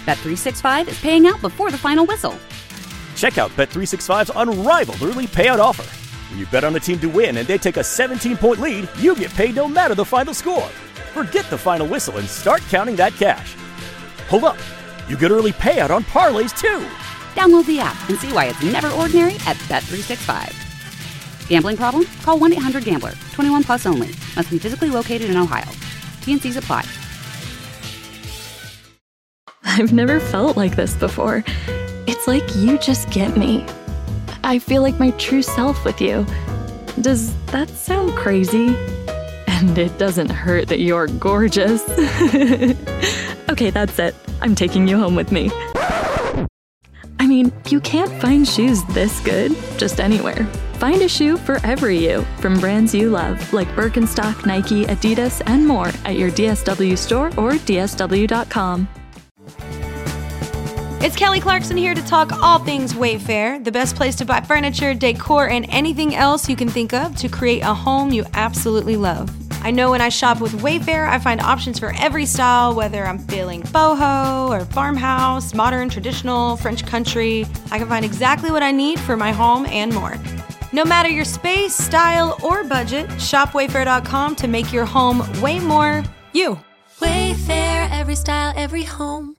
Bet365 is paying out before the final whistle. Check out Bet365's unrivaled early payout offer. When you bet on a team to win and they take a 17-point lead, you get paid no matter the final score. Forget the final whistle and start counting that cash. Hold up. You get early payout on parlays, too. Download the app and see why it's never ordinary at Bet365. Gambling problem? Call 1-800-GAMBLER. 21 plus only. Must be physically located in Ohio. T&Cs apply. I've never felt like this before. It's like you just get me. I feel like my true self with you. Does that sound crazy? And it doesn't hurt that you're gorgeous. Okay, that's it. I'm taking you home with me. I mean, you can't find shoes this good just anywhere. Find a shoe for every you from brands you love, like Birkenstock, Nike, Adidas, and more at your DSW store or DSW.com. It's Kelly Clarkson here to talk all things Wayfair, the best place to buy furniture, decor, and anything else you can think of to create a home you absolutely love. I know when I shop with Wayfair, I find options for every style, whether I'm feeling boho or farmhouse, modern, traditional, French country. I can find exactly what I need for my home and more. No matter your space, style, or budget, shop Wayfair.com to make your home way more you. Wayfair, every style, every home.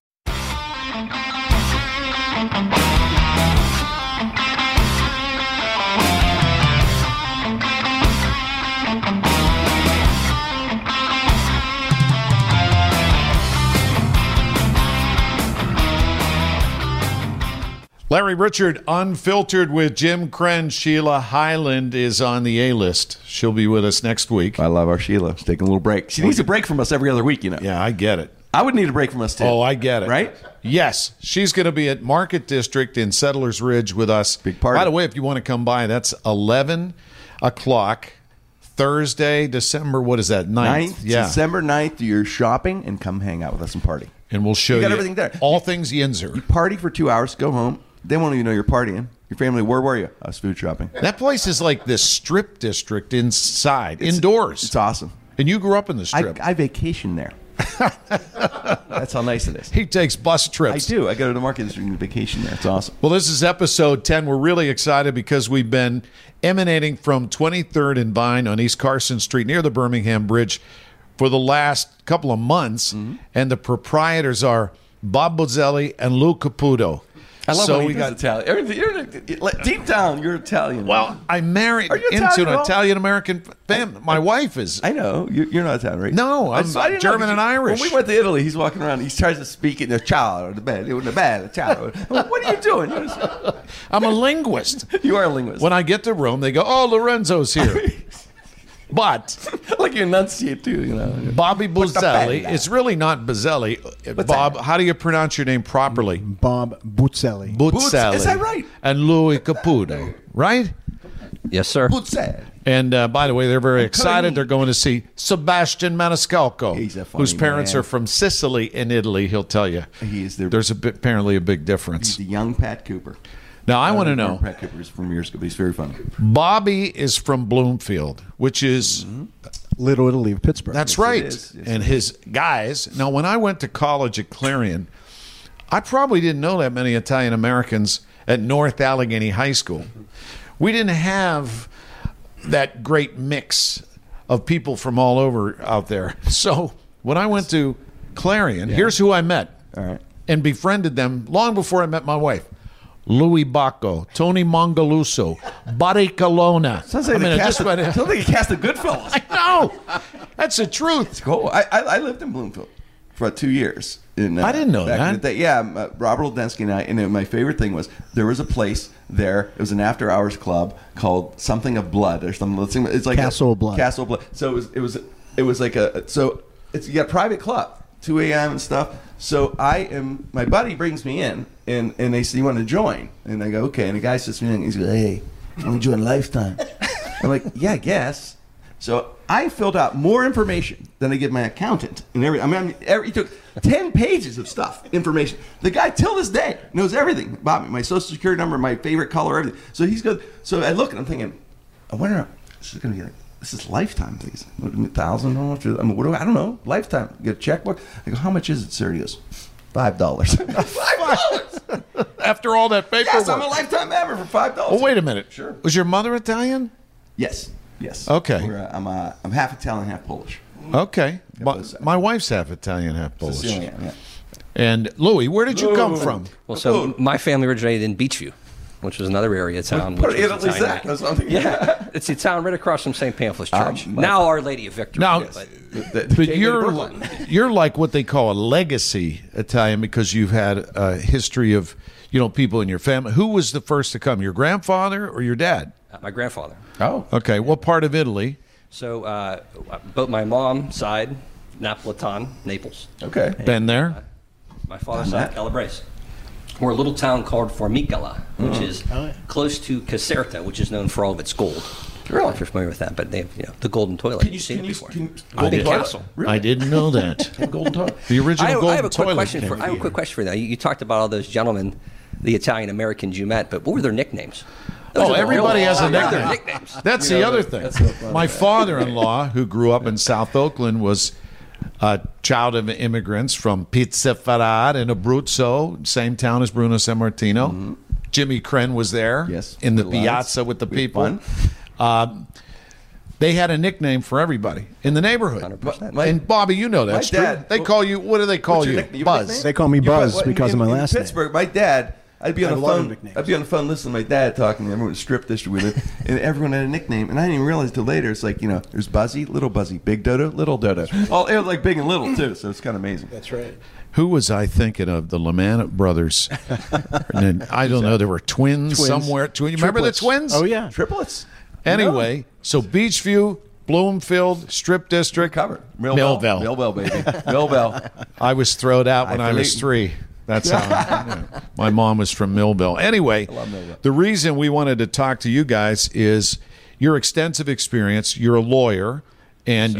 Larry Richard, Unfiltered with Jim Krenn. Sheila Hyland is on the A-list. She'll be with us next week. I love our Sheila. She's taking a little break. She needs a break from us every other week, you know. Yeah, I get it. I would need a break from us, too. Oh, I get it. Right? Yes. She's going to be at Market District in Settlers Ridge with us. Big party. By the way, if you want to come by, that's 11 o'clock Thursday, December, what is that, 9th? Yeah. December 9th, do your shopping and come hang out with us and party. And we'll show you everything there. All things Yinzer. You party for 2 hours, go home. They won't even know you're partying. Your family, where were you? I was food shopping. That place is like this strip district inside, indoors. It's awesome. And you grew up in the strip. I vacation there. That's how nice it is. He takes bus trips. I do. I go to the Market District and vacation there. It's awesome. Well, this is episode 10. We're really excited because we've been emanating from 23rd and Vine on East Carson Street near the Birmingham Bridge for the last couple of months. Mm-hmm. And the proprietors are Bob Buzzelli and Lou Caputo. I love when he does Italian. Deep down, you're Italian. Well, I married into an Italian-American family. My wife is. I know. You're not Italian, right? No, I'm German and Irish. When we went to Italy, he's walking around. He tries to speak in the ciao, the bad, ciao. What are you doing? I'm a linguist. You are a linguist. When I get to Rome, they go, oh, Lorenzo's here. But like you enunciate too, you know. Bobby Buzzelli. It's really not Buzzelli. Bob, how do you pronounce your name properly? Bob Buzzelli. Buzzelli. Is that right? And Louis Caputo, right? Yes, sir. Buzzelli. And by the way, they're very excited. They're going to see Sebastian Maniscalco, whose parents are from Sicily in Italy. He'll tell you. There's apparently a big difference. He's the young Pat Cooper. Now, I want to know. Pat Cooper is from years ago, but he's very funny. Bobby is from Bloomfield, which is Little Italy of Pittsburgh. That's right. Yes, and his guys. Now, when I went to college at Clarion, I probably didn't know that many Italian Americans at North Allegheny High School. We didn't have that great mix of people from all over out there. So when I went to Clarion, here's who I met and befriended them long before I met my wife. Louis Bacco, Tony Mongaluso, Buddy Colonna. Sounds like he cast a Goodfellas. I know. That's the truth. It's cool. I lived in Bloomfield for about 2 years. I didn't know that. Yeah, Robert Oldensky and I. And my favorite thing was there was a place there. It was an after-hours club called Something of Blood or something. It's like Castle of Blood. Castle of Blood. So it was like you got a private club, 2 a.m. and stuff. So my buddy brings me in, and they say, you want to join? And I go, okay. And the guy says to me, he's like, hey, I want to join Lifetime. I'm like, yeah, I guess. So I filled out more information than I give my accountant. He took 10 pages of information. The guy, till this day, knows everything about me, my social security number, my favorite color, everything. So he's good. So I look, and I'm thinking, I wonder, this is going to be like, this is Lifetime, please. $1,000? I don't know. Lifetime. Get a checkbook. I go, how much is it, sir? He goes, $5. After all that paperwork. Yes, I'm a lifetime member for $5. Well, wait a minute. Sure. Was your mother Italian? Yes. Okay. I'm half Italian, half Polish. Okay. My wife's half Italian, half Polish. Sicilian, yeah. And Louis, where did you come from? Well, so my family originated in Beachview, which is another area of town. What Italy is that? Yeah, it's the town right across from St. Pamphilus Church. Now Our Lady of Victory. Now, but you're like what they call a legacy Italian because you've had a history of people in your family. Who was the first to come? Your grandfather or your dad? My grandfather. Oh, okay. What part of Italy? So, both my mom's side, Napolitan, Naples. Okay. Been there? My father's side, Calabrese. We're a little town called Formicala, which is close to Caserta, which is known for all of its gold. Really? If you're familiar with that, but they have the golden toilet. Can you You've seen can it you before. golden toilet? Castle. Really? I didn't know that. Golden toilet. The original golden I have a quick toilet. question for. I have a quick question for you. Now, you talked about all those gentlemen, the Italian Americans you met, but what were their nicknames? Everybody has a Their nickname. nicknames. That's the other thing. That's so funny. My father-in-law, who grew up in South Oakland, was a child of immigrants from Pizzaferrara in Abruzzo, same town as Bruno Sammartino. Mm-hmm. Jimmy Crenn was there in the piazza with the people. They had a nickname for everybody in the neighborhood. 100%. And Bobby, you know that's my true. dad- They call you, what do they call you? Buzz. They call me Buzz because of my last in name. Pittsburgh, my dad. I'd be on I the love phone. nicknames. I'd be on the phone listening to my dad talking. Everyone was strip district we lived, and everyone had a nickname, and I didn't even realize till later. It's like there's Buzzy, Little Buzzy, Big Dodo, Little Dodo. All it was like big and little too. So it's kind of amazing. That's right. Who was I thinking of? The Lamanna brothers. And then, I don't know. There were twins somewhere. You remember the twins? Oh, yeah. Triplets. Anyway, so Beachview, Bloomfield, Strip District, Covered. Millville. Millville, baby. Millville. I was thrown out when I was 3. That's how my mom was from Millville. Anyway, the reason we wanted to talk to you guys is your extensive experience. You're a lawyer, and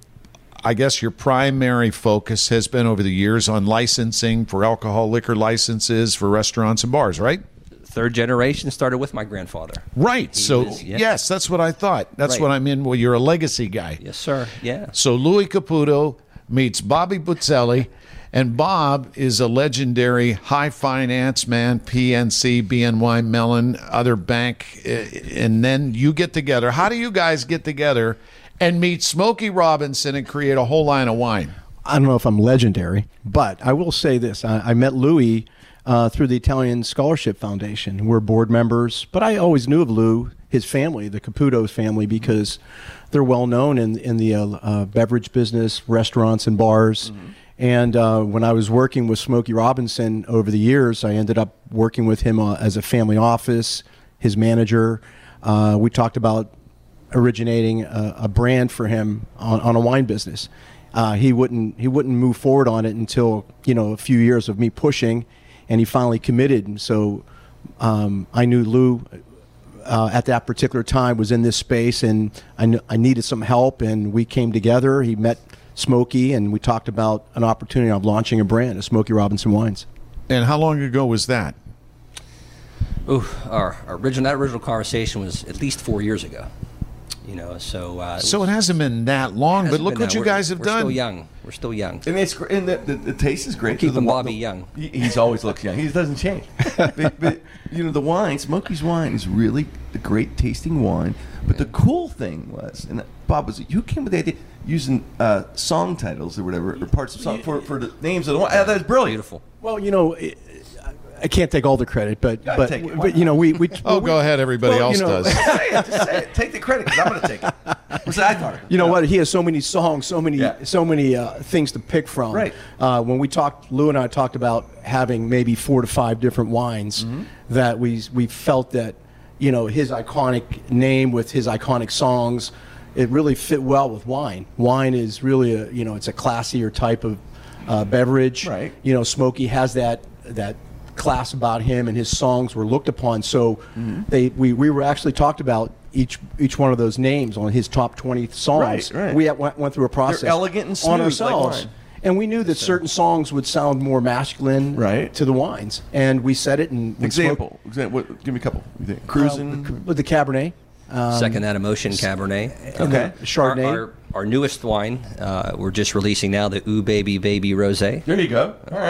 I guess your primary focus has been over the years on licensing for alcohol liquor licenses for restaurants and bars, right? Third generation started with my grandfather. Right. Yes, that's what I thought. That's Right. what I'm in. Well, you're a legacy guy. Yes, sir. Yeah. So Louis Caputo meets Bobby Buzzelli, and Bob is a legendary high finance man, PNC, BNY Mellon, other bank, and then you get together. How do you guys get together and meet Smokey Robinson and create a whole line of wine? I don't know if I'm legendary, but I will say this. I met Louis through the Italian Scholarship Foundation. We're board members, but I always knew of Lou, his family, the Caputo's family, because they're well known in the beverage business, restaurants and bars. Mm-hmm. And when I was working with Smokey Robinson over the years, I ended up working with him as a family office, his manager. We talked about originating a brand for him on a wine business. He wouldn't move forward on it until a few years of me pushing, and he finally committed. And so I knew Lou at that particular time was in this space, and I needed some help, and we came together. He met Smokey, and we talked about an opportunity of launching a brand of Smokey Robinson Wines. And how long ago was that? Our original conversation was at least 4 years ago. So it hasn't been that long, but look what you guys have we're done. Still young. We're still young. And the taste is great. Keeping Bobby young. He's always looks young. He doesn't change. but the wine, Smokey's wine is really a great tasting wine. But the cool thing was, and Bob was, you came with the idea using song titles or whatever, or parts of song for the names of the wine. That's brilliant. Beautiful. Well, I can't take all the credit, but take it. we go ahead. Everybody else does. Just say it. Take the credit because I'm going to take it. What's that I thought? You know what? He has so many songs, so many things to pick from. Right. When we talked, Lou and I talked about having maybe 4 to 5 different wines that we felt that his iconic name with his iconic songs, it really fit well with wine. Wine is really it's a classier type of beverage. Right. Smokey has that class about him, and his songs were looked upon. So we were actually talked about each one of those names on his top 20 songs. Right. We went through a process. They're elegant and smooth, on ourselves. like wine. And we knew that certain songs would sound more masculine to the wines, and we said it. And example, give me a couple. Cruising with the Cabernet. Second that emotion, Cabernet. Okay, Chardonnay. Our newest wine, we're just releasing now, the Ooh Baby Baby Rosé. There you go. All right.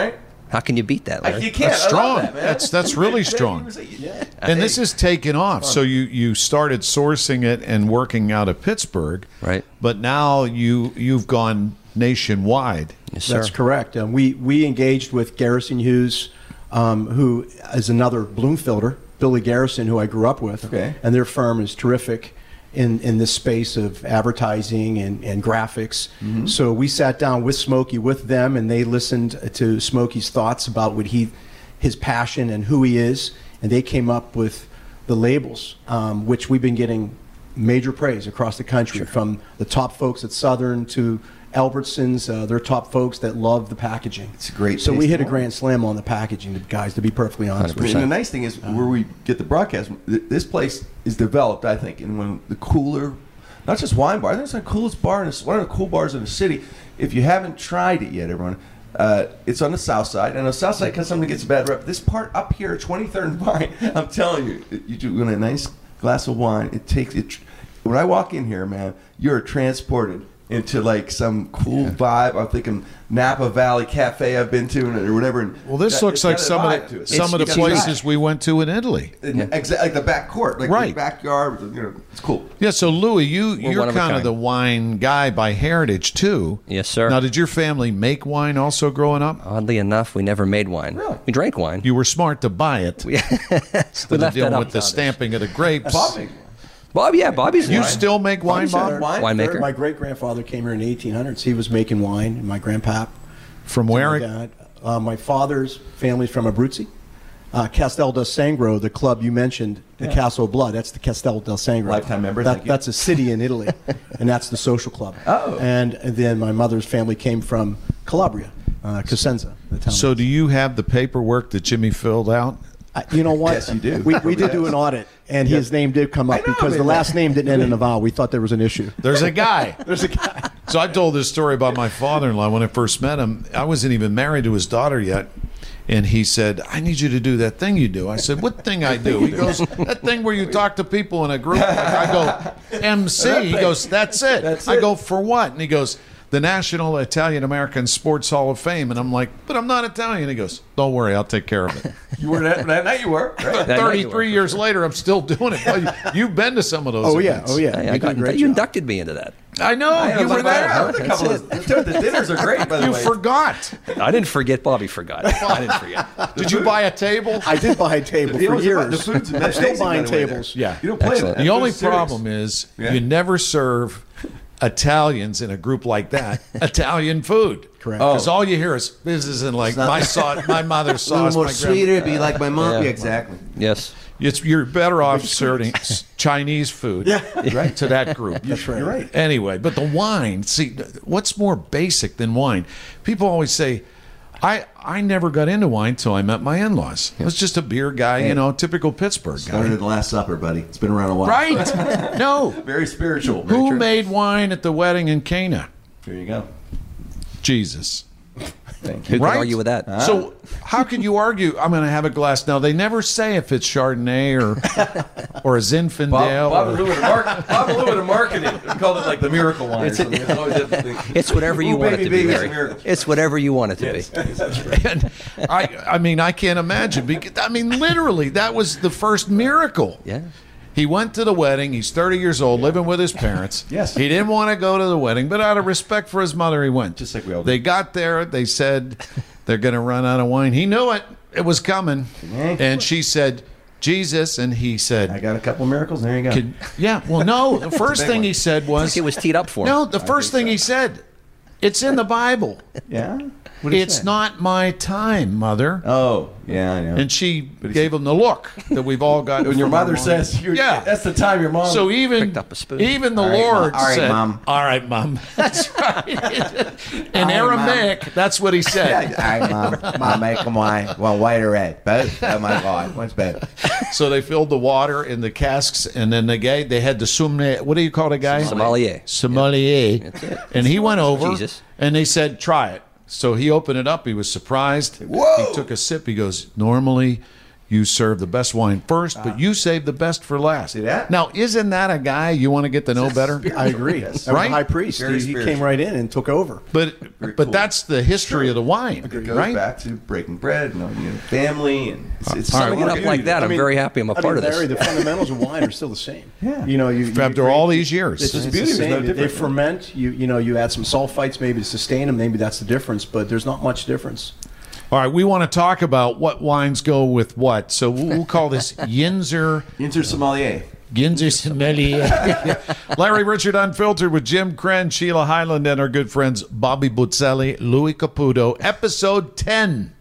How can you beat that, Larry? You can't. That's I strong. love that, man. That's really strong. And this is taken off. So you started sourcing it and working out of Pittsburgh, Right. But now you've gone nationwide. Yes, sir. That's correct. We engaged with Garrison Hughes, who is another Bloomfielder, Billy Garrison, who I grew up with. Okay. And their firm is terrific in this space of advertising and graphics. Mm-hmm. So we sat down with Smokey, with them, and they listened to Smokey's thoughts about his passion and who he is, and they came up with the labels, which we've been getting major praise across the country, from the top folks at Southern to Albertsons. They're top folks that love the packaging. It's a great So taste we hit a in grand slam on the packaging, guys, to be perfectly honest with you. And the nice thing is, where we get the broadcast, this place is developed, I think, in one of the cooler, not just wine bar. I think it's the coolest bar, one of the cool bars in the city. If you haven't tried it yet, everyone, it's on the south side. And the south side, because somebody gets a bad rep. This part up here, 23rd and Vine, I'm telling you, you do a nice glass of wine. It takes it. When I walk in here, man, you're transported into like some cool vibe. I'm thinking Napa Valley Cafe I've been to or whatever. And Well, this looks like some of the places we went to in Italy. Exactly, like the back court, like Right. the backyard. It's cool. Yeah, so Louis, you're one of a kind of kind. the wine guy by heritage too. Yes, sir. Now, did your family make wine also growing up? Oddly enough, we never made wine. Really? We drank wine. You were smart to buy it instead of left that dealing up with the to others. stamping of the grapes. Bobby's You wine. still make wine, Bob? Winemaker. My great-grandfather came here in the 1800s. He was making wine, and my grandpap. From where? My dad. My father's family's from Abruzzi. Castel del Sangro, the club you mentioned, the Castle of Blood, that's the Castel del Sangro. Lifetime member, thank you. That's a city in Italy, and that's the social club. Oh. And then my mother's family came from Calabria, Cosenza, the town. So do you have the paperwork that Jimmy filled out? You know what? Yes, you do. We did do an audit, and his name did come up because the last name didn't end in a vowel. We thought there was an issue. There's a guy. There's a guy. So I told this story about my father-in-law when I first met him. I wasn't even married to his daughter yet. And he said, I need you to do that thing you do. I said, what thing I do? He goes, that thing where you talk to people in a group. Like I go, MC. He goes, that's it. I go, for what? And he goes, the National Italian-American Sports Hall of Fame. And I'm like, but I'm not Italian. He goes, don't worry, I'll take care of it. You were that night. You were. Right? 33 years later, I'm still doing it. Well, you've been to some of those events. You inducted me into that. I know. You were there. The dinners are great, by the You way. forgot. I didn't forget. Bobby forgot. I didn't forget. Did you buy a table? I did buy a table The for owners years. of the food's I'm still amazing, buying by the way, tables. Yeah. You don't play Excellent. that. The only That's serious. problem is Yeah. you never serve Italians in a group like that Italian food. Correct. Because all you hear is this isn't like my sauce, my mother's sauce. my grandma- be like my mom. Yeah. Exactly. Yes. You're better off serving Chinese food right, to that group. That's right. You're right. Anyway, but the wine, see, what's more basic than wine? People always say, I never got into wine till I met my in-laws. I was just a beer guy, typical Pittsburgh Started guy. at the Last Supper, buddy. It's been around a while. Right? No. Very spiritual. Very Who true. made wine at the wedding in Cana? There you go. Jesus. Thank Who you. can Right? argue with that? So how can you argue? I'm going to have a glass now. They never say if it's Chardonnay or a Zinfandel. Bob or- and Lou in marketing. We called it like the miracle wine. or something. It's always that thing. It's whatever you Ooh, want it baby, to be, baby, it's a Larry. miracle. It's whatever you want it to be. and I mean, I can't imagine. Because, I mean, literally, that was the first miracle. Yeah. He went to the wedding. He's 30 years old, living with his parents. Yes. He didn't want to go to the wedding, but out of respect for his mother, he went. Just like we all do. They got there. They said they're going to run out of wine. He knew it. It was coming. And she said, Jesus. And he said, I got a couple miracles. There you go. yeah. Well, no. The first thing he said I was, think it was teed up for him. no, the first thing he said, it's in the Bible. Yeah. What did he It's say? not my time, Mother. Oh, yeah, I know. And she gave him the look that we've all got. when your from our mother mom. says, Yeah. that's the time your mom. So even Picked up a spoon. even the All right, Lord Mom. All right, said, Mom. "All right, Mom." That's right. In Aramaic, that's what he said. All right, Mom. Mom, make them wine. Well, white or red? Both? Oh, my God. What's better? So they filled the water in the casks, and then they had the sommelier. What do you call the guy? Sommelier. Sommelier. That's it. And he went over, Jesus. and they said, "Try it." So he opened it up. He was surprised. Whoa. He took a sip. He goes, "Normally, you serve the best wine first, but you save the best for last. See that? Now, isn't that a guy you want to get to know better? I agree. That was the Right? high priest. Very He came spiritual. right in and took over. But Very but cool. that's the history of the wine, It goes right? back to breaking bread, knowing family, and it's all right, something well, Summing it up like that, I'm very happy I'm a part of Larry, this. the fundamentals of wine are still the same. Yeah. You know, After all these years. It's The the beauty is no same. They different. ferment. You add some sulfites maybe to sustain them. Maybe that's the difference, but there's not much difference. All right, we want to talk about what wines go with what. So we'll call this Yinzer Sommelier. Sommelier. Larry Richard Unfiltered with Jim Krenn, Sheila Highland, and our good friends Bobby Buzzelli, Louis Caputo, episode 10.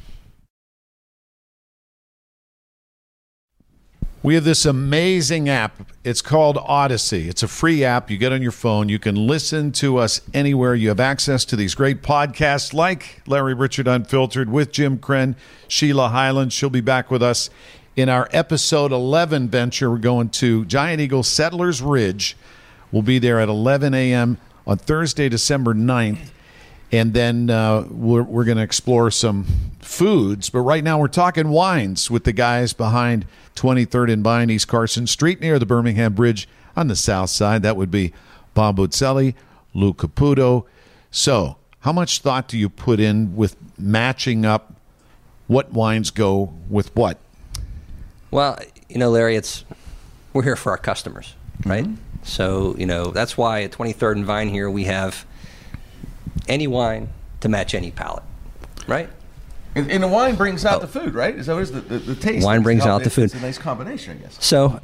We have this amazing app. It's called Odyssey. It's a free app you get on your phone. You can listen to us anywhere. You have access to these great podcasts like Larry Richard Unfiltered with Jim Krenn, Sheila Highland. She'll be back with us in our episode 11 venture. We're going to Giant Eagle Settlers Ridge. We'll be there at 11 a.m. on Thursday, December 9th. And then we're going to explore some foods. But right now we're talking wines with the guys behind 23rd and Vine, East Carson Street, near the Birmingham Bridge on the south side. That would be Bob Buzzelli, Lou Caputo. So how much thought do you put in with matching up what wines go with what? Well, Larry, we're here for our customers, right? So, that's why at 23rd and Vine here we have any wine to match any palate, right? And the wine brings out the food, right? Is that what it is? The taste. Wine brings out the food. It's a nice combination, I guess. So,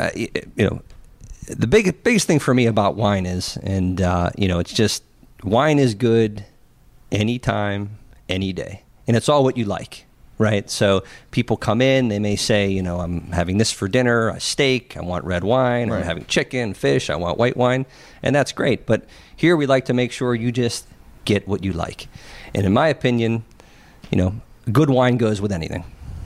the biggest thing for me about wine is, and it's just wine is good anytime, any day, and it's all what you like, right? So people come in, they may say, I'm having this for dinner, a steak, I want red wine, Right. I'm having chicken, fish, I want white wine, and that's great. But here we like to make sure you just get what you like, and in my opinion, good wine goes with anything.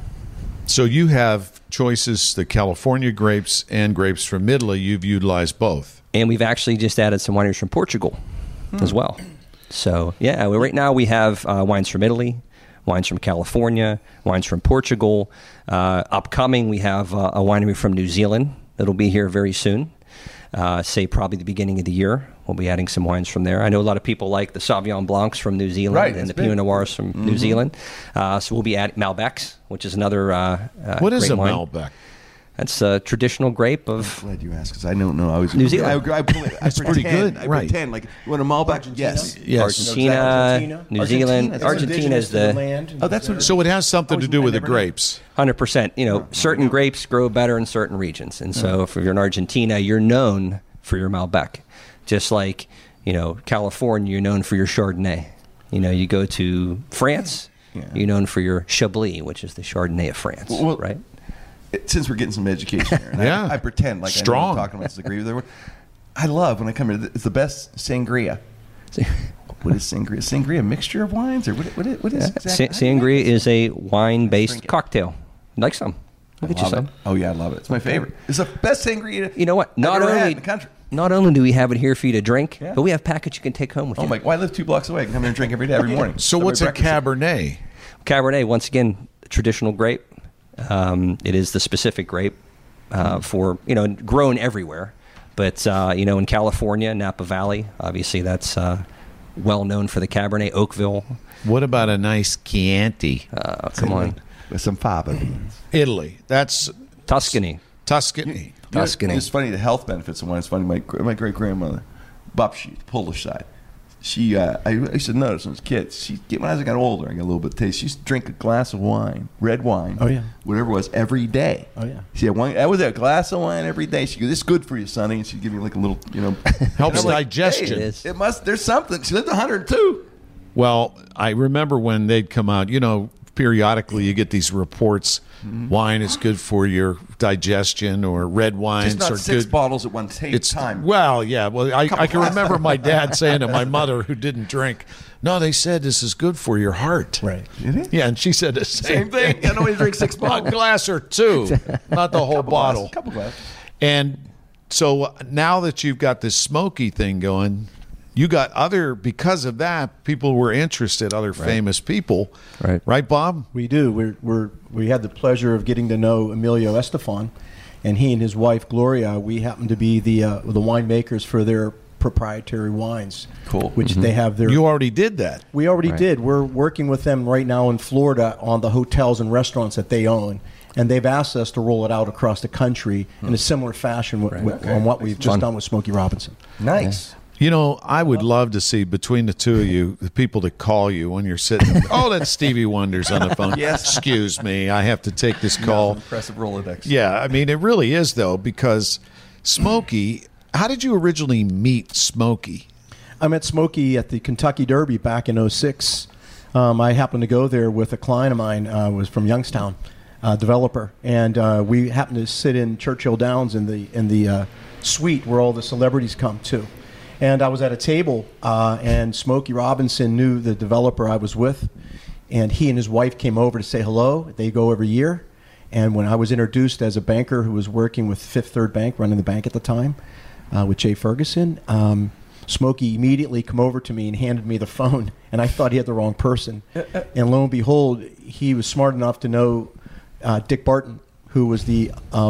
So you have choices, the California grapes and grapes from Italy. You've utilized both. And we've actually just added some wineries from Portugal as well. So, right now we have wines from Italy, wines from California, wines from Portugal. Upcoming, we have a winery from New Zealand that'll be here very soon. Say probably the beginning of the year. We'll be adding some wines from there. I know a lot of people like the Sauvignon Blancs from New Zealand, Right, and the that's big. Pinot Noirs from New Zealand. So we'll be adding Malbecs, which is another What is great a wine. Malbec? That's a traditional grape of Glad you asked, because I don't know. I was New Zealand. I That's pretty good, I right. pretend like you want a Malbec. Yes. Yes. Argentina, New Zealand. Argentina is the land. Oh, that's what. So it has something to do with the never knew. grapes. 100%. Certain grapes grow better in certain regions. And so if you're in Argentina, you're known for your Malbec. Just like, California, you're known for your Chardonnay. You go to France, you're known for your Chablis, which is the Chardonnay of France, Well, right? Since we're getting some education here, and Yeah. I pretend like I know Strong. what I'm talking about. Disagree with everyone. I love when I come here. It's the best sangria. What is sangria? Sangria, a mixture of wines, or what is exactly? Sangria is a wine-based cocktail. Like some. We'll get you Love some. it. Oh yeah, I love it. It's my favorite. It's the best sangria. You know what? I've ever had in the country. Not only do we have it here for you to drink, Yeah. but we have packets you can take home with Oh you. my! Well, I live 2 blocks away. I can come here and drink every day, every morning. So Have what's my a breakfast. Cabernet? Cabernet, once again, traditional grape. It is the specific grape for, grown everywhere. But, in California, Napa Valley, obviously that's well known for the Cabernet. Oakville. What about a nice Chianti? Come on. with some fava beans. Italy. That's Tuscany. Tuscany. Tuscany. It's funny, the health benefits of wine. It's funny. My great grandmother, Bupshe, the Polish side. She, I used to notice when I was a kid. When I got older, I got a little bit of taste. She used to drink a glass of wine, red wine. Oh, yeah. Whatever it was, every day. Oh, yeah. She had one. That was a glass of wine every day. She goes, "This is good for you, Sonny," and she'd give me like a little, Helps And I'm like, digestion. "Hey, It is. It must. There's something. She lived 102. Well, I remember when they'd come out, periodically you get these reports, wine is good for your digestion, or red wines Just not are 6 good. bottles at one time. Well, yeah. Well, I can remember my dad saying to my mother, who didn't drink, "No, they said this is good for your heart." Right. Yeah, and she said the same Same thing. I don't always drink 6 A bottles. glass or two, not the whole bottle. Couple glasses. And so now that you've got this smoky thing going, you got because of that, people were interested, other famous people. Right, Bob? We do. We had the pleasure of getting to know Emilio Estefan, and he and his wife, Gloria, we happen to be the winemakers for their proprietary wines. Cool. Which they have their... You already did that. We already did. We're working with them right now in Florida on the hotels and restaurants that they own. And they've asked us to roll it out across the country in a similar fashion on what we've just done with Smokey Robinson. Nice. You know, I would love to see between the two of you, the people that call you when you're sitting there. Oh, that's Stevie Wonder's on the phone. Yes. Excuse me, I have to take this call. Impressive Rolodex. Yeah, I mean, it really is, though, because Smokey, how did you originally meet Smokey? I met Smokey at the Kentucky Derby back in 06. I happened to go there with a client of mine, was from Youngstown, developer, and we happened to sit in Churchill Downs in the suite where all the celebrities come to. And I was at a table, and Smokey Robinson knew the developer I was with, and he and his wife came over to say hello. They go every year. And when I was introduced as a banker who was working with Fifth Third Bank, running the bank at the time, with Jay Ferguson, Smokey immediately come over to me and handed me the phone, and I thought he had the wrong person. And lo and behold, he was smart enough to know Dick Barton, who was the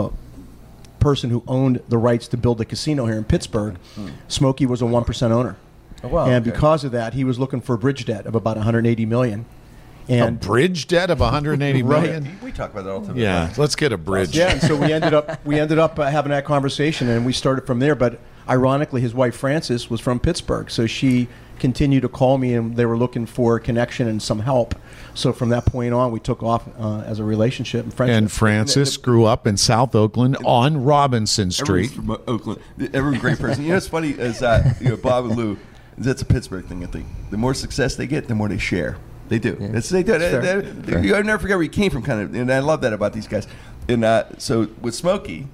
person who owned the rights to build a casino here in Pittsburgh. Smokey was a 1% owner. Oh, wow. And because of that, he was looking for a bridge debt of about $180 million. And a bridge debt of $180 million? We talk about that all the time. Yeah, let's get a bridge. Yeah, and so we ended up having that conversation, and we started from there. But ironically, his wife Frances was from Pittsburgh, so she continued to call me, and they were looking for a connection and some help. So from that point on, we took off as a relationship and friendship. And Frances grew up in South Oakland on Robinson Street. Everyone's from Oakland. Everyone's a great person. You know what's funny is Bob and Lou, that's a Pittsburgh thing, I think. The more success they get, the more they share. They do. Yeah. They do. You'll never forget where you came from, kind of. And I love that about these guys. And so with Smokey,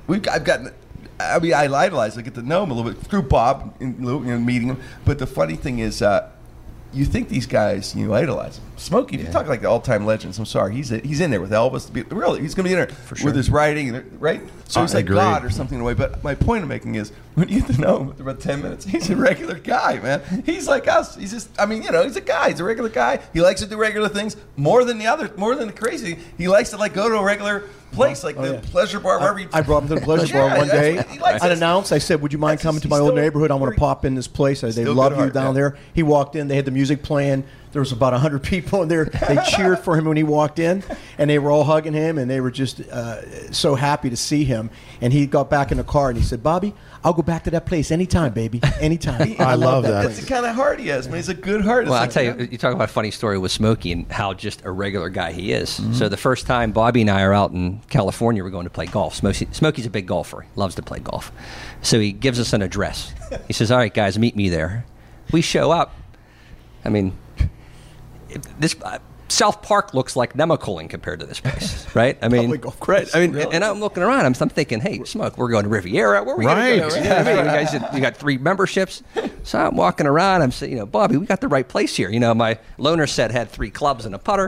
I idolize. I get to know him a little bit through Bob and Lou, meeting him. But the funny thing is, you think these guys, idolize him. Smokey, if you talk like the all-time legends, I'm sorry, he's in there with Elvis. Really, he's going to be in there with his writing, right? So he's like God or something in a way. But my point I'm making is, when you get to know him for about 10 minutes, he's a regular guy, man. He's like us. He's just, he's a guy. He's a regular guy. He likes to do regular things more than the crazy. He likes to go to a regular place, like the Pleasure Bar, wherever I brought him to the Pleasure Bar one day. Unannounced, I said, would you mind coming to my old neighborhood? I want to pop in this place. They love you down there. He walked in. They had the music playing. There was about 100 people in there. They cheered for him when he walked in, and they were all hugging him, and they were just so happy to see him. And he got back in the car, and he said, Bobby, I'll go back to that place anytime, baby, anytime. I love that. That's the kind of heart he has, man. He's a good heart. Well, I'll tell you, you talk about a funny story with Smokey and how just a regular guy he is. Mm-hmm. So the first time Bobby and I are out in California, we're going to play golf. Smokey's a big golfer. He loves to play golf. So he gives us an address. He says, all right, guys, meet me there. We show up. I mean, this South Park looks like Nemacolin compared to this place, right? I mean, right. I mean, and I'm looking around. I'm thinking, hey, Smoke, we're going to Riviera. Where are we going to go? Yeah, I mean, you guys, you got 3 memberships. So I'm walking around. I'm saying, Bobby, we got the right place here. My loaner set had 3 clubs and a putter.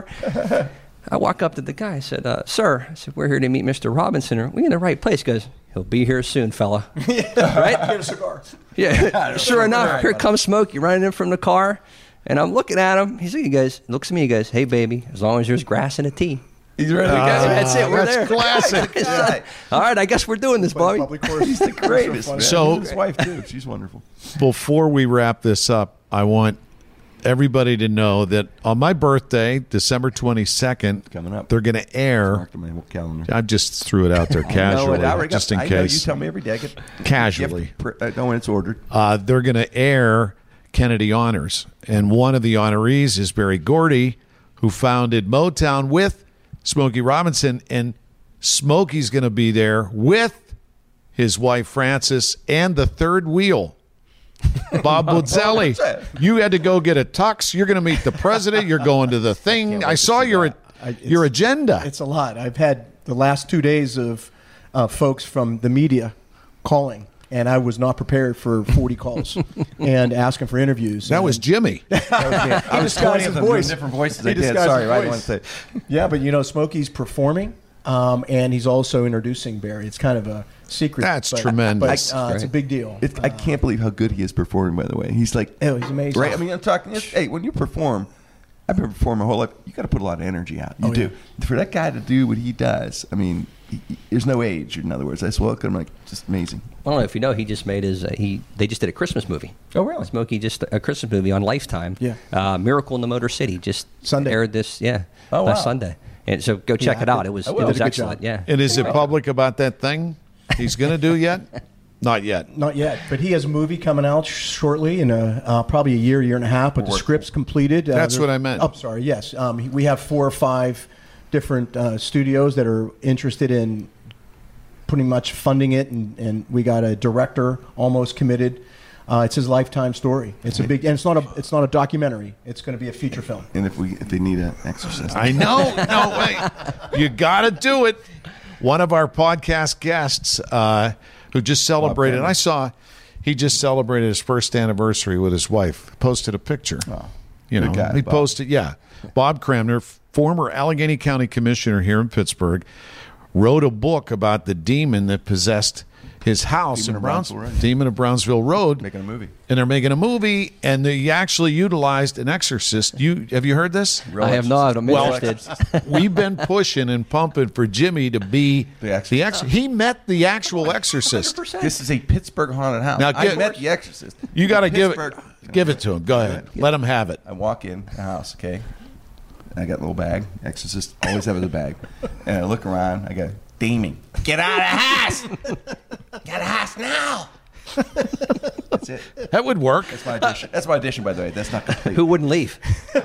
I walk up to the guy. I said, sir, we're here to meet Mr. Robinson. Are we in the right place? He goes, he'll be here soon, fella. Right? Get a cigar. Yeah. Sure enough, here comes Smokey running in from the car. And I'm looking at him. He looks at me. He goes, hey, baby, as long as there's grass and a tee. He's ready to go. That's it. We're that's there. Classic. All right, I guess we're doing this, Bobby. He's the greatest, man. So his wife, too. She's wonderful. Before we wrap this up, I want everybody to know that on my birthday, December 22nd, coming up, they're going to air. Marked my calendar. I just threw it out there casually, just in I case. know, you tell me every day. Casually. I know when it's ordered. They're going to air Kennedy Honors, and one of the honorees is Berry Gordy, who founded Motown with Smokey Robinson, and Smokey's going to be there with his wife Frances and the third wheel, Bob Buzzelli. You had to go get a tux. You're going to meet the president. You're going to the thing. I saw your agenda. It's a lot. I've had the last 2 days of folks from the media calling. And I was not prepared for 40 calls and asking for interviews. That was Jimmy. I was 20 of them doing different voices. I did. Sorry, I didn't want to say. Yeah, but Smokey's performing. and he's also introducing Barry. It's kind of a secret. That's tremendous. But, it's a big deal. I can't believe how good he is performing, by the way. He's like, he's amazing. Right? I mean, I'm talking, hey, when you perform, I've been performing my whole life, you got to put a lot of energy out. You do. Yeah. For that guy to do what he does, I mean, there's no age, in other words. I just look at him like, just amazing. I don't know if you know, he just made they just did a Christmas movie. Oh, really? Smokey just a Christmas movie on Lifetime. Yeah. Miracle in the Motor City just Sunday. aired this, Oh, last wow. Sunday. And so go check it out. It was excellent. Yeah. And is it public about that thing he's going to do yet? Not yet. Not yet. But he has a movie coming out shortly in probably a year and a half, but the script's completed. That's what I meant. Oh, sorry. Yes. We have 4 or 5 different studios that are interested in pretty much funding it, and we got a director almost committed. It's his lifetime story. It's a big, and it's not a documentary. It's going to be a feature film. And if they need an exorcist, I know. No way. You got to do it. One of our podcast guests who just celebrated. I saw he just celebrated his first anniversary with his wife. Posted a picture. Oh, you know, guy, he Bob. posted. Yeah, Bob Cramner, former Allegheny County Commissioner here in Pittsburgh, wrote a book about the demon that possessed his house in Brownsville, Demon of Brownsville Road. Making a movie. And they're making a movie, and they actually utilized an exorcist. Have you heard this? I have not. I'm interested. We've been pushing and pumping for Jimmy to be the exorcist. He met the actual exorcist. 100%. This is a Pittsburgh haunted house. Now, I met the exorcist. You got to give it to him. Go ahead. Let him have it. I walk in the house, okay? I got a little bag. Exorcist always have a bag. And I look around. I go, demon, get out of the house! Get out of the house now! That's it. That would work. That's my audition. That's my audition, by the way. That's not complete. Who wouldn't leave?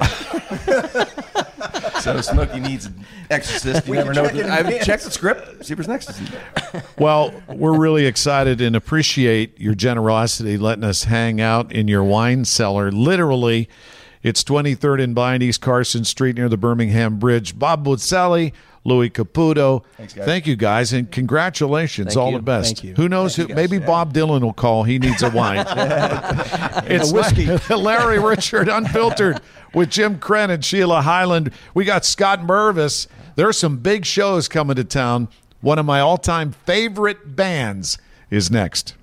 So Smokey needs an exorcist. You never know. I've checked the script. See if there's an exorcist. Well, we're really excited and appreciate your generosity letting us hang out in your wine cellar. Literally, it's 23rd and Vine, East Carson Street near the Birmingham Bridge. Bob Buzzelli, Louis Caputo. Thanks, guys. Thank you, guys, and congratulations. Thank all you. the best. Thank you. Who knows? Maybe Bob Dylan will call. He needs a wine. It's whiskey. Larry Richard Unfiltered with Jim Krenn and Sheila Highland. We got Scott Mervis. There are some big shows coming to town. One of my all-time favorite bands is next.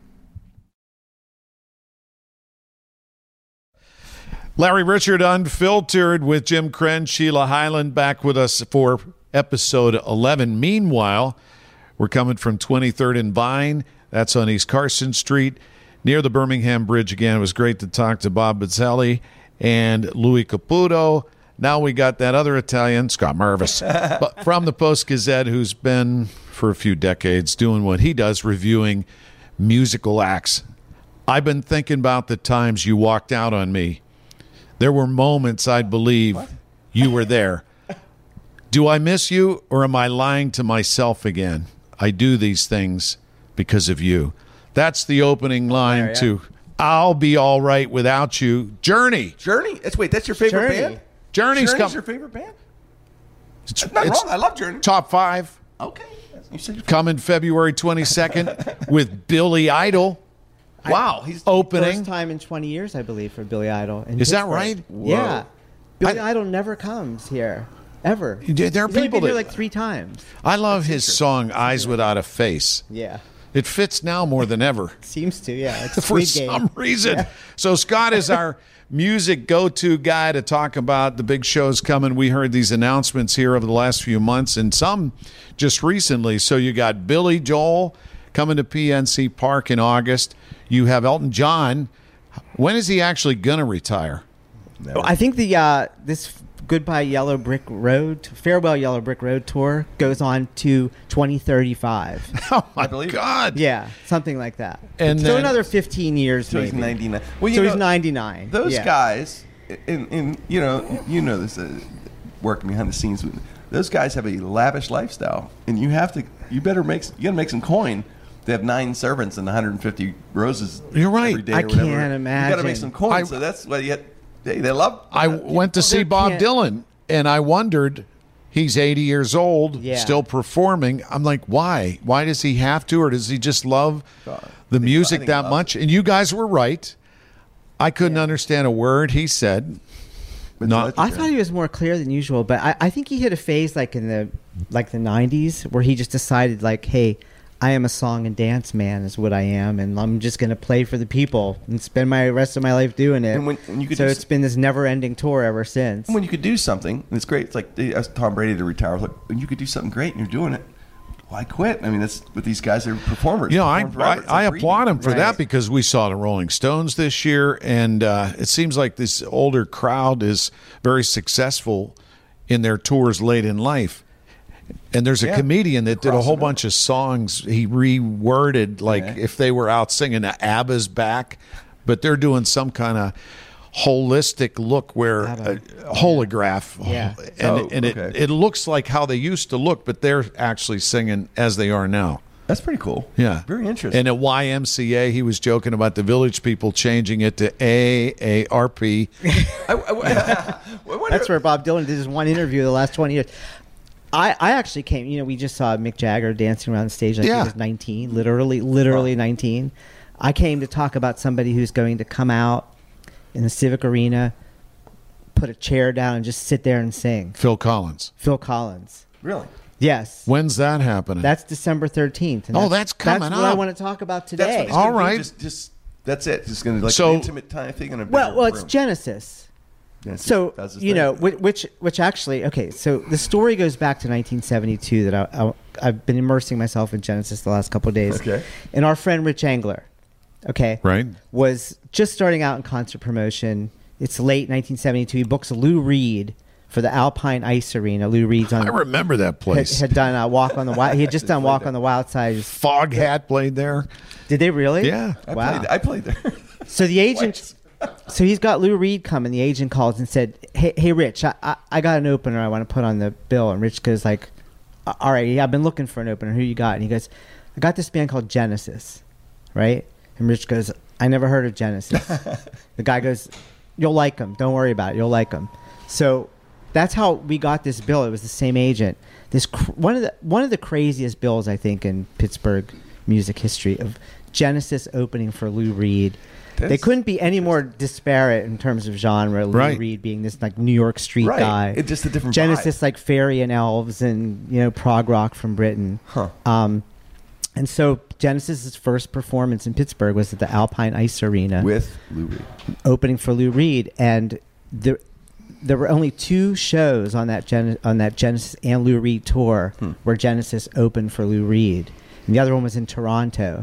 Larry Richard Unfiltered with Jim Krenn, Sheila Highland back with us for episode 11. Meanwhile, we're coming from 23rd and Vine. That's on East Carson Street near the Birmingham Bridge again. It was great to talk to Bob Buzzelli and Louis Caputo. Now we got that other Italian, Scott Mervis, but from the Post-Gazette, who's been for a few decades doing what he does, reviewing musical acts. I've been thinking about the times you walked out on me. There were moments I'd believe you were there. Do I miss you, or am I lying to myself again? I do these things because of you. That's the opening line to I'll Be All Right Without You. Journey. Journey? That's your favorite band? Journey's your favorite band? It's not wrong. I love Journey. Top 5. Okay. You said coming February 22nd with Billy Idol. Wow. He's opening. First time in 20 years, I believe, for Billy Idol. Is that right? Yeah. Billy Idol never comes here. Ever. There are He's only people been that here like 3 times. I love his song "Eyes Without a Face." Yeah. It fits now more than ever. Seems to, yeah. It's a for sweet game. some reason. Yeah. So Scott is our music go-to guy to talk about the big shows coming. We heard these announcements here over the last few months, and some just recently. So you got Billy Joel coming to PNC Park in August. You have Elton John. When is he actually going to retire? I think the this Goodbye Yellow Brick Road, Farewell Yellow Brick Road tour goes on to 2035. Oh my God! Yeah, something like that. And so another 15 years. So maybe. he's 99. Well, so he's 99. Those guys, in you know this, working behind the scenes. Those guys have a lavish lifestyle, and you better make some coin. They have 9 servants and 150 roses. You're right. Every day I or whatever. can't imagine. You got to make some coin. So that's why they love. I went to see Bob Dylan, and I wondered, he's 80 years old, still performing. I'm like, why? Why does he have to, or does he just love the music that much? And you guys were right. I couldn't understand a word he said. I thought he was more clear than usual, but I think he hit a phase like in the like the 90s, where he just decided, like, hey, I am a song and dance man is what I am, and I'm just going to play for the people and spend my rest of my life doing it. And you could so it's been this never-ending tour ever since. And when you could do something, and it's great. It's like they asked Tom Brady to retire. I was like, when you could do something great and you're doing it, why quit? I mean, that's what these guys are performers. You know, Perform forever. I It's like applaud him for Right. that because we saw the Rolling Stones this year, and it seems like this older crowd is very successful in their tours late in life. And there's a comedian that did a whole bunch of songs. He reworded, like, if they were out singing ABBA's back, but they're doing some kind of holistic look where a holograph. Yeah. And it looks like how they used to look, but they're actually singing as they are now. That's pretty cool. Yeah. Very interesting. And at YMCA, he was joking about the Village People changing it to AARP. That's where Bob Dylan did his one interview the last 20 years. I actually came, you know, we just saw Mick Jagger dancing around the stage like he was 19, literally 19. I came to talk about somebody who's going to come out in the Civic Arena, put a chair down and just sit there and sing. Phil Collins. Phil Collins. Really? Yes. When's that happening? That's December 13th. And that's coming That's up. what I want to talk about That's today. what he's All gonna do. right. Just that's it. Just going to like So- an intimate time thing in a Well, bigger it's room. Genesis. That's So that's his you know, thing. which actually, okay. So the story goes back to 1972. That I've been immersing myself in Genesis the last couple of days. Okay. And our friend Rich Engler, okay, Right. was just starting out in concert promotion. It's late 1972. He books Lou Reed for the Alpine Ice Arena. Lou Reed's on. I remember that place. Had done Walk on the Wild. He had just done Walk on the Wild Side. Foghat played there. Did they really? Yeah. I played there. So the agent, so he's got Lou Reed coming. The agent calls and said, "Hey, Rich, I got an opener I want to put on the bill." And Rich goes like, "All right, yeah, I've been looking for an opener. Who you got?" And he goes, "I got this band called Genesis, right?" And Rich goes, "I never heard of Genesis." The guy goes, "You'll like them. Don't worry about it. You'll like them." So that's how we got this bill. It was the same agent. This one of the craziest bills I think in Pittsburgh music history of Genesis opening for Lou Reed. They couldn't be any more disparate in terms of genre. Lou Right. Reed being this like New York street Right. guy. It's just a different Genesis like fairy and elves and prog rock from Britain. Huh. And so Genesis's first performance in Pittsburgh was at the Alpine Ice Arena with Lou Reed, opening for Lou Reed, and there were only 2 shows on that Genesis and Lou Reed tour where Genesis opened for Lou Reed, and the other one was in Toronto.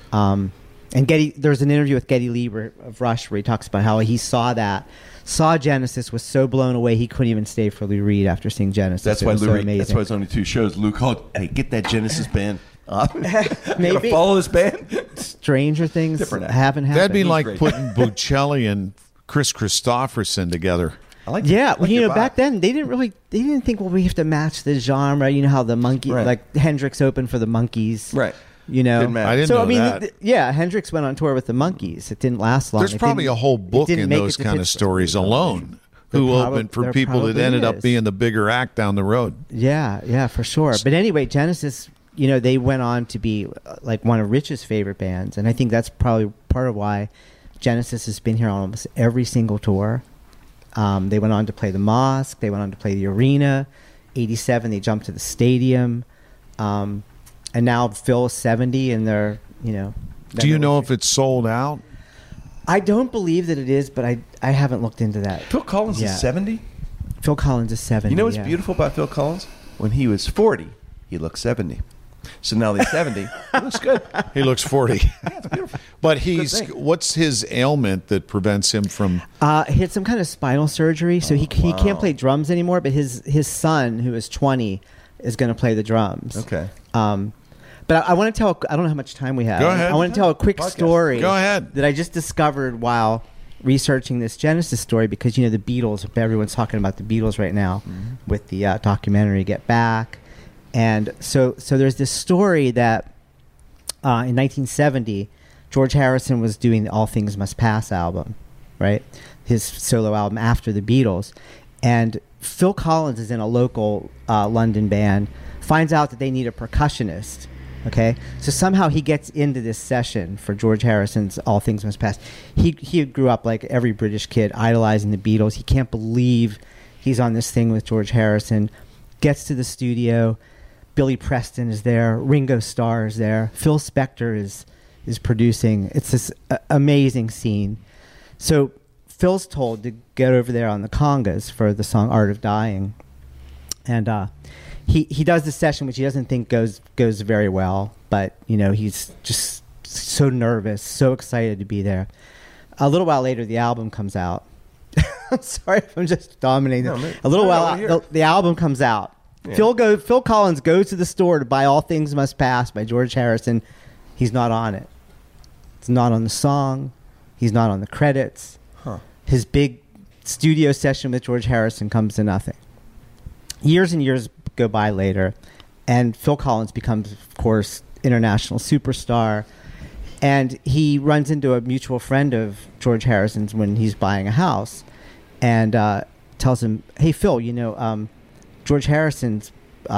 And there's an interview with Geddy Lee of Rush where he talks about how he saw Genesis, was so blown away he couldn't even stay for Lou Reed after seeing Genesis. That's It why was Lou so Reed. amazing. That's why it's only 2 shows. Lou called, "Hey, get that Genesis band up. Maybe Follow this band." Stranger things Different haven't happened. That'd be like great. putting Bocelli and Chris Christopherson together. I like. Yeah, I like well, your back vibe. then they didn't think, well, we have to match the genre. You know how the Monkey, Right. like Hendrix opened for the Monkees, Right. You know, Didn't matter. I didn't so know I mean, that. yeah, Hendrix went on tour with the Monkees. It didn't last long. There's It probably didn't- a whole it book didn't in make it those to kind of Pittsburgh. stories alone. Who opened for there people that probably ended up is. being the bigger act down the road. Yeah, for sure. But anyway, Genesis, they went on to be like one of Rich's favorite bands, and I think that's probably part of why Genesis has been here on almost every single tour. They went on to play the Mosque. They went on to play the Arena. 87, they jumped to the Stadium. And now Phil is 70, and they're, Do you know if it's sold out? I don't believe that it is, but I haven't looked into that. Phil Collins Yeah. is 70. Phil Collins is 70. You know what's yeah. beautiful about Phil Collins? When he was 40, he looked 70. So now that he's 70, he looks good. He looks 40. It's beautiful. But Good thing. what's his ailment that prevents him from? He had some kind of spinal surgery, so he can't play drums anymore. But his son, who is 20, is going to play the drums. Okay. But I want to tell. I don't know how much time we have. Go ahead. I want to tell a quick Podcast. story. Go ahead. That I just discovered while researching this Genesis story, because the Beatles. Everyone's talking about the Beatles right now with the documentary Get Back, and so there's this story that in 1970, George Harrison was doing the All Things Must Pass album, right? His solo album after the Beatles, and Phil Collins is in a local London band. Finds out that they need a percussionist. Okay, so somehow he gets into this session for George Harrison's All Things Must Pass. He grew up like every British kid, idolizing the Beatles. He can't believe he's on this thing with George Harrison. Gets to the studio. Billy Preston is there. Ringo Starr is there. Phil Spector is producing. It's this amazing scene. So Phil's told to get over there on the congas for the song "Art of Dying," and he does the session, which he doesn't think goes very well. But he's just so nervous, so excited to be there. A little while later, the album comes out. I'm sorry if I'm just dominating. A little while, the album comes out. Yeah. Phil Collins goes to the store to buy All Things Must Pass by George Harrison. He's not on it. It's not on the song. He's not on the credits. Huh. His big studio session with George Harrison comes to nothing. Years and years go by later, and Phil Collins becomes, of course, international superstar. And he runs into a mutual friend of George Harrison's when he's buying a house, and tells him, "Hey, Phil, George Harrison's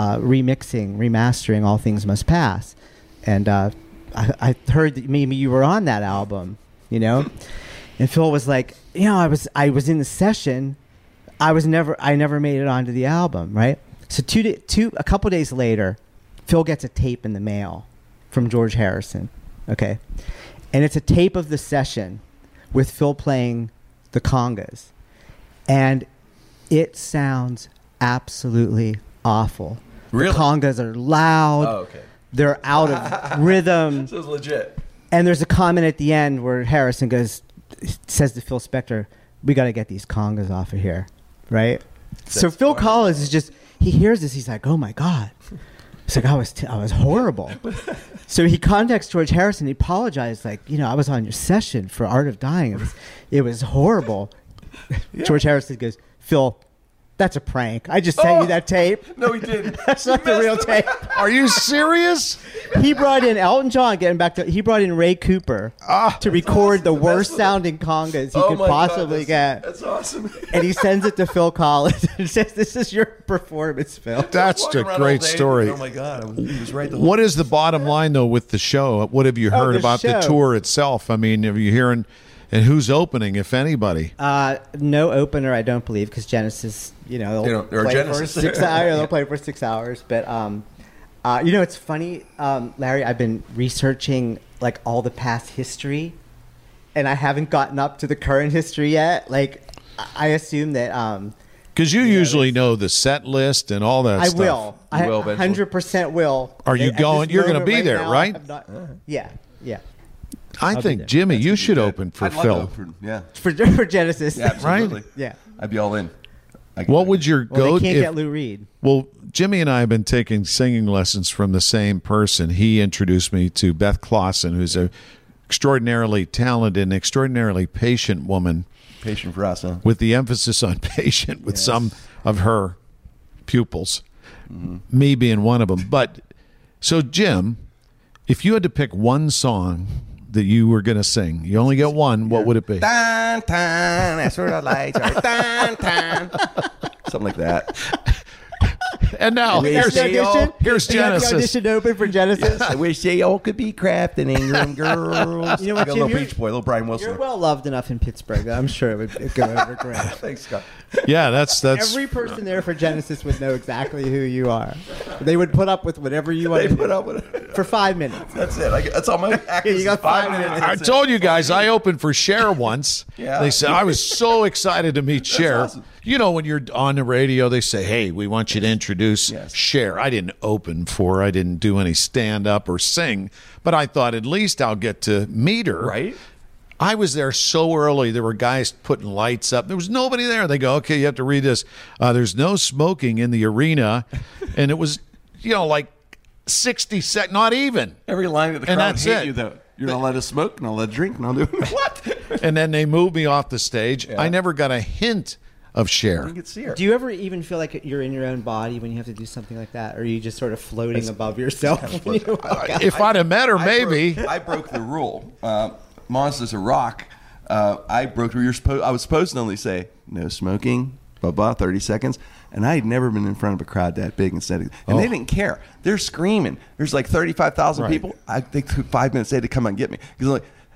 remastering All Things Must Pass, and I heard that maybe you were on that album, And Phil was like, I was in the session. I never made it onto the album, right? So a couple days later, Phil gets a tape in the mail from George Harrison, okay, and it's a tape of the session with Phil playing the congas, and it sounds absolutely awful. Really? The congas are loud. Oh, okay. They're out of rhythm. So it's legit. And there's a comment at the end where Harrison says to Phil Spector, "We got to get these congas off of here," right? So Phil Collins is he hears this, he's like, "Oh my God." It's like, I was horrible. So he contacts George Harrison. He apologized, like, I was on your session for Art of Dying. It was horrible. Yeah. George Harrison goes, "Phil, that's a prank. I just sent you that tape." No, he didn't. That's not the real tape. Are you serious? He brought in Elton John. He brought in Ray Cooper to record the worst sounding congas he could possibly get. That's awesome. And he sends it to Phil Collins and says, "This is your performance, Phil." That's a great story. Oh my God, he was right. What is the bottom line though with the show? What have you heard about the tour itself? I mean, have you hearing? And who's opening, if anybody? No opener, I don't believe, because Genesis, they'll play for 6 hours. They'll play for 6 hours. But it's funny, Larry. I've been researching like all the past history, and I haven't gotten up to the current history yet. Like, I assume that because you usually know the set list and all that stuff. I will. I 100% will. Are you going? You're going to be there, now, right? Yeah. I think, Jimmy, you should open for Phil. For Genesis. Yeah, absolutely. Right? Yeah. I'd be all in. What would your go? They can't get Lou Reed. Well, Jimmy and I have been taking singing lessons from the same person. He introduced me to Beth Clausen, who's an extraordinarily talented and extraordinarily patient woman. Patient for us, huh? With the emphasis on patient with some of her pupils, me being one of them. But so, Jim, if you had to pick one song that you were going to sing, you only get one, what would it be? Dun, dun, that's where the lights are. Dun, dun. Something like that. And now here's Genesis. The audition open for Genesis. I wish they all could be Crafton Ingram girls. You know what, Jim? Little Beach Boy, little Brian Wilson. You're well loved enough in Pittsburgh that I'm sure it would go over great. Thanks, Scott. Yeah, that's every person there for Genesis would know exactly who you are. They would put up with whatever you want to do for 5 minutes. That's it. That's all my actors. You got 5 minutes. I told you guys I opened for Cher once. Yeah. They said I was so excited to meet Cher. Awesome. When you're on the radio, they say, "Hey, we want you to introduce Cher." I didn't open for her. I didn't do any stand-up or sing, but I thought at least I'll get to meet her. Right. I was there so early. There were guys putting lights up. There was nobody there. They go, "Okay, you have to read this. There's no smoking in the arena." And it was, like 60 seconds, not even. Every line of the crowd hate you, though. You're not allowed to smoke, not allowed to drink, not allowed to what? And then they moved me off the stage. Yeah. I never got a hint of Cher. Do you ever even feel like you're in your own body when you have to do something like that? Or are you just sort of floating above yourself? If I'd have met her, maybe. I broke the rule. Monsters of Rock. I broke the rule. I was supposed to only say, no smoking, blah, blah, 30 seconds. And I had never been in front of a crowd that big and they didn't care. They're screaming. There's like 35,000 people. I think 5 minutes they had to come out and get me. Because like,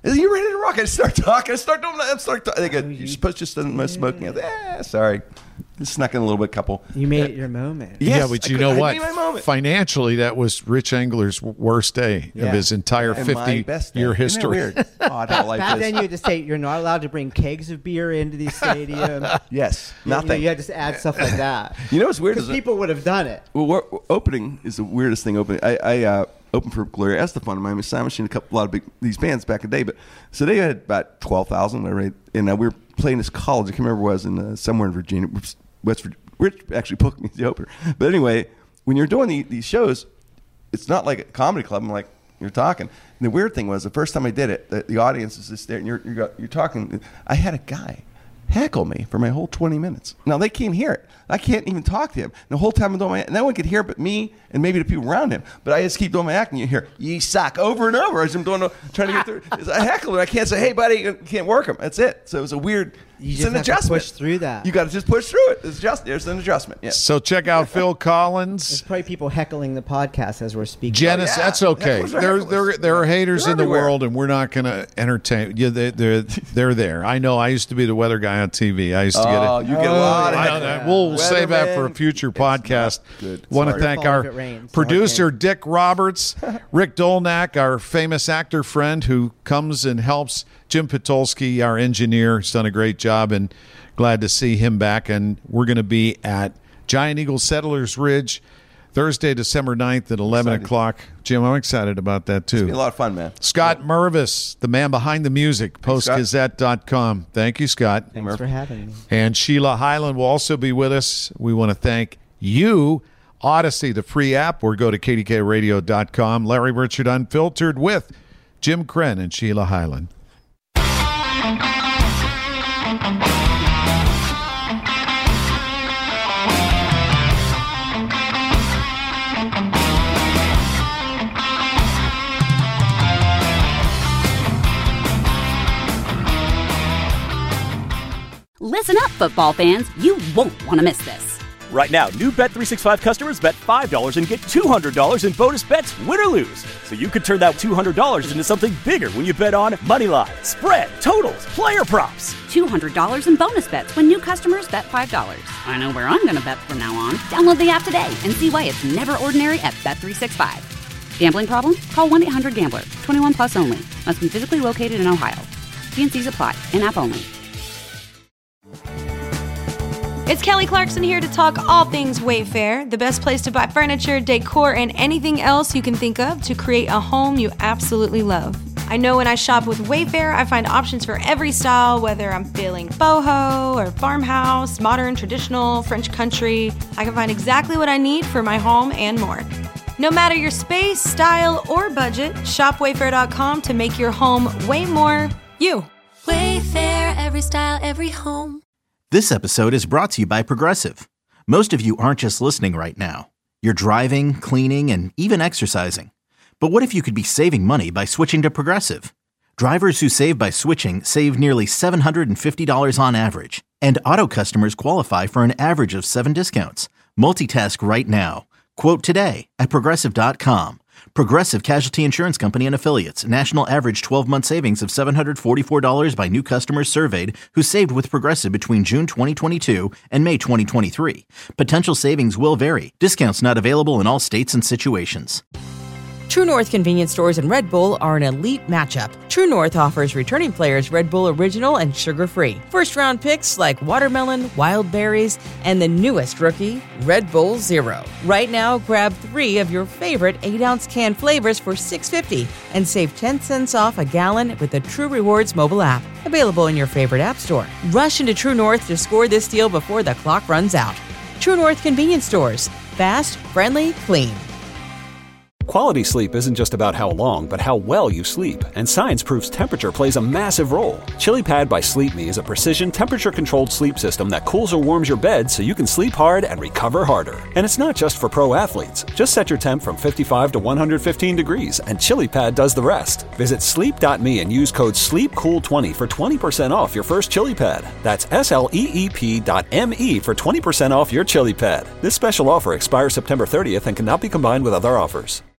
Are you ready to rock? I start talking. They go, you're supposed to just smoking. I go, sorry. Snuck in a little bit, couple. You made it your moment. Yes, yeah, but you know what? I made my moment. Financially, that was Rich Engler's worst day of his entire 50-year history. Isn't that weird? Odd how life Back is. then, you had to say you're not allowed to bring kegs of beer into the stadium. Yes, nothing. You had to add stuff like that. You know what's weird? Because people would have done it. Well, opening is the weirdest thing. Opening, I opened for Gloria Estefan in Miami Sound Machine, a lot of these bands back in the day. But so they had about 12,000, right? And we were playing this college. I can't remember where it was in somewhere in Virginia, West Virginia. Rich actually booked me as the opener. But anyway, when you're doing these shows, it's not like a comedy club. I'm like, you're talking. And the weird thing was, the first time I did it, the audience is just there, and you're talking. I had a guy heckle me for my whole 20 minutes. Now, they can't hear it. I can't even talk to him. The whole time I'm doing my act, no one could hear but me and maybe the people around him. But I just keep doing my act, and you hear, "You suck," over and over as I'm trying to get through. It's a heckle, and I can't say, "Hey, buddy," you can't work him. That's it. So it was a weird. You it's just an have adjustment. to push through that. You got to just push through it. There's an adjustment. Yes. So check out Phil Collins. There's probably people heckling the podcast as we're speaking. Janice, that's okay. There are haters in the world, and we're not going to entertain. Yeah, they're there. I know. I used to be the weather guy on TV. I used to get it. You get a lot of We'll save that for a future podcast. Want to thank our producer, Dick Roberts, Rick Dolnack, our famous actor friend who comes and helps, Jim Patulski, our engineer. He's done a great job, and glad to see him back. And we're going to be at Giant Eagle Settlers Ridge Thursday, December 9th at 11 o'clock. Jim, I'm excited about that, too. It's going to be a lot of fun, man. Scott Mervis, the man behind the music, postgazette.com. Thank you, Scott. Thanks for having me. And Sheila Highland will also be with us. We want to thank you, Odyssey, the free app, or go to kdkradio.com. Larry Richard Unfiltered with Jim Krenn and Sheila Highland. Listen up, football fans. You won't want to miss this. Right now, new Bet365 customers bet $5 and get $200 in bonus bets, win or lose. So you could turn that $200 into something bigger when you bet on money line, spread, totals, player props. $200 in bonus bets when new customers bet $5. I know where I'm going to bet from now on. Download the app today and see why it's never ordinary at Bet365. Gambling problem? Call 1-800-GAMBLER. 21 plus only. Must be physically located in Ohio. T&Cs apply. In-app only. It's Kelly Clarkson here to talk all things Wayfair, the best place to buy furniture, decor, and anything else you can think of to create a home you absolutely love. I know when I shop with Wayfair, I find options for every style, whether I'm feeling boho or farmhouse, modern, traditional, French country. I can find exactly what I need for my home and more. No matter your space, style, or budget, shop Wayfair.com to make your home way more you. Wayfair, every style, every home. This episode is brought to you by Progressive. Most of you aren't just listening right now. You're driving, cleaning, and even exercising. But what if you could be saving money by switching to Progressive? Drivers who save by switching save nearly $750 on average. And auto customers qualify for an average of 7 discounts. Multitask right now. Quote today at Progressive.com. Progressive Casualty Insurance Company and Affiliates. National average 12-month savings of $744 by new customers surveyed who saved with Progressive between June 2022 and May 2023. Potential savings will vary. Discounts not available in all states and situations. True North convenience stores and Red Bull are an elite matchup. True North offers returning players Red Bull Original and sugar-free. First-round picks like watermelon, wild berries, and the newest rookie, Red Bull Zero. Right now, grab 3 of your favorite 8-ounce can flavors for $6.50 and save 10 cents off a gallon with the True Rewards mobile app. Available in your favorite app store. Rush into True North to score this deal before the clock runs out. True North convenience stores. Fast, friendly, clean. Quality sleep isn't just about how long, but how well you sleep. And science proves temperature plays a massive role. ChiliPad by Sleep Me is a precision temperature-controlled sleep system that cools or warms your bed so you can sleep hard and recover harder. And it's not just for pro athletes. Just set your temp from 55 to 115 degrees, and ChiliPad does the rest. Visit sleep.me and use code SLEEPCOOL20 for 20% off your first ChiliPad. That's SLEEP.me for 20% off your ChiliPad. This special offer expires September 30th and cannot be combined with other offers.